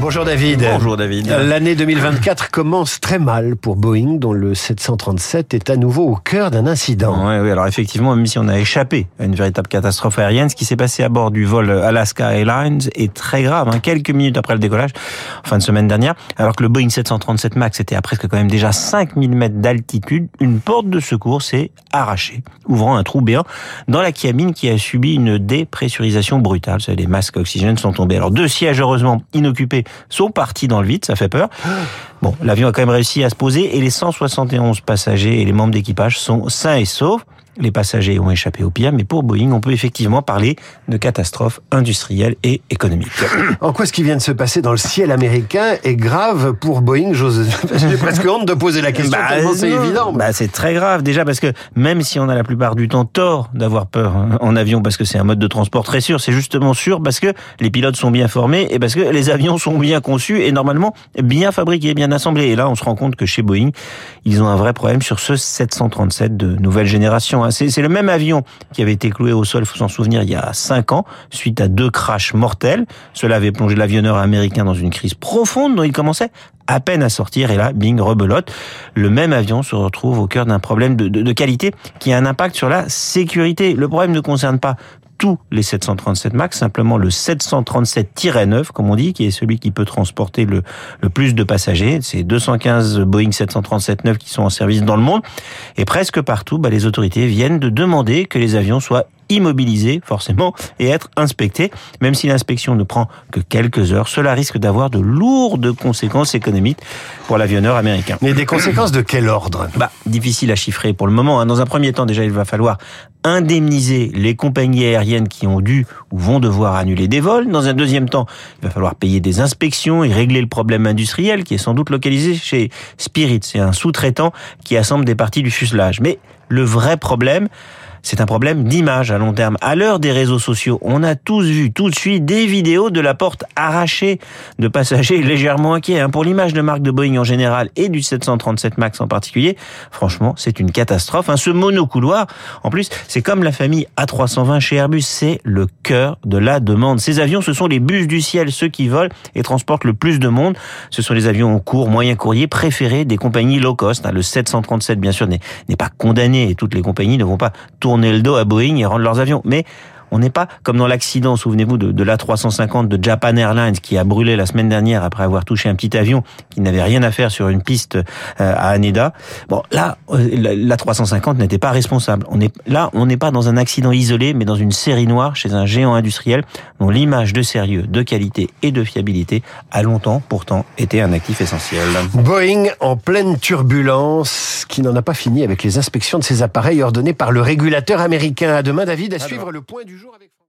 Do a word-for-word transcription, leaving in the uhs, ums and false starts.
Bonjour David. Bonjour David. L'année deux mille vingt-quatre commence très mal pour Boeing, dont le sept cent trente-sept est à nouveau au cœur d'un incident. Oui, oui, alors effectivement, même si on a échappé à une véritable catastrophe aérienne, ce qui s'est passé à bord du vol Alaska Airlines est très grave. Hein, quelques minutes après le décollage, en fin de semaine dernière, alors que le Boeing sept cent trente-sept MAX était à presque quand même déjà cinq mille mètres d'altitude, une porte de secours s'est arrachée, ouvrant un trou béant dans la cabine qui a subi une dépressurisation brutale. Les masques à oxygène sont tombés. Alors deux sièges heureusement inoccupés sont partis dans le vide, ça fait peur. Bon, l'avion a quand même réussi à se poser et les cent soixante et onze passagers et les membres d'équipage sont sains et saufs. Les passagers ont échappé au pire, mais pour Boeing, on peut effectivement parler de catastrophe industrielle et économique. En quoi ce qui vient de se passer dans le ciel américain est grave pour Boeing? J'ose, j'ai presque honte de poser la question, bah, tellement c'est non. évident. Bah, c'est très grave, déjà, parce que même si on a la plupart du temps tort d'avoir peur en avion, parce que c'est un mode de transport très sûr, c'est justement sûr parce que les pilotes sont bien formés et parce que les avions sont bien conçus et normalement bien fabriqués, bien assemblés. Et là, on se rend compte que chez Boeing, ils ont un vrai problème sur ce sept cent trente-sept de nouvelle génération. C'est, c'est le même avion qui avait été cloué au sol, il faut s'en souvenir, il y a cinq ans, suite à deux crashs mortels. Cela avait plongé l'avionneur américain dans une crise profonde dont il commençait à peine à sortir. Et là, bing, rebelote. Le même avion se retrouve au cœur d'un problème de, de, de qualité qui a un impact sur la sécurité. Le problème ne concerne pas tous les sept cent trente-sept MAX, simplement le sept cent trente-sept neuf, comme on dit, qui est celui qui peut transporter le, le plus de passagers. C'est deux cent quinze Boeing sept cent trente-sept neuf qui sont en service dans le monde. Et presque partout, bah, les autorités viennent de demander que les avions soient immobilisés, forcément, et être inspectés. Même si l'inspection ne prend que quelques heures, cela risque d'avoir de lourdes conséquences économiques pour l'avionneur américain. Mais des conséquences de quel ordre? Bah, difficile à chiffrer pour le moment. Dans un premier temps, déjà, il va falloir indemniser les compagnies aériennes qui ont dû ou vont devoir annuler des vols. Dans un deuxième temps, il va falloir payer des inspections et régler le problème industriel qui est sans doute localisé chez Spirit. C'est un sous-traitant qui assemble des parties du fuselage. Mais le vrai problème, c'est un problème d'image à long terme. À l'heure des réseaux sociaux, on a tous vu tout de suite des vidéos de la porte arrachée de passagers légèrement inquiets. Pour l'image de marque de Boeing en général et du sept cent trente-sept MAX en particulier, franchement, c'est une catastrophe. Ce monocouloir, en plus, c'est comme la famille A trois cent vingt chez Airbus, c'est le cœur de la demande. Ces avions, ce sont les bus du ciel, ceux qui volent et transportent le plus de monde. Ce sont les avions en court, moyen courrier préférés des compagnies low cost. Le sept cent trente-sept, bien sûr, n'est, n'est pas condamné et toutes les compagnies ne vont pas tourner tourner le dos à Boeing et rendre leurs avions. Mais on n'est pas comme dans l'accident, souvenez-vous, de, de l'A trois cent cinquante de Japan Airlines qui a brûlé la semaine dernière après avoir touché un petit avion qui n'avait rien à faire sur une piste euh, à Haneda. Bon, là, euh, l'A trois cent cinquante n'était pas responsable. On est, là, on n'est pas dans un accident isolé, mais dans une série noire chez un géant industriel dont l'image de sérieux, de qualité et de fiabilité a longtemps, pourtant, été un actif essentiel. Boeing en pleine turbulence, qui n'en a pas fini avec les inspections de ses appareils ordonnées par le régulateur américain. À demain, David, à suivre le point du jour avec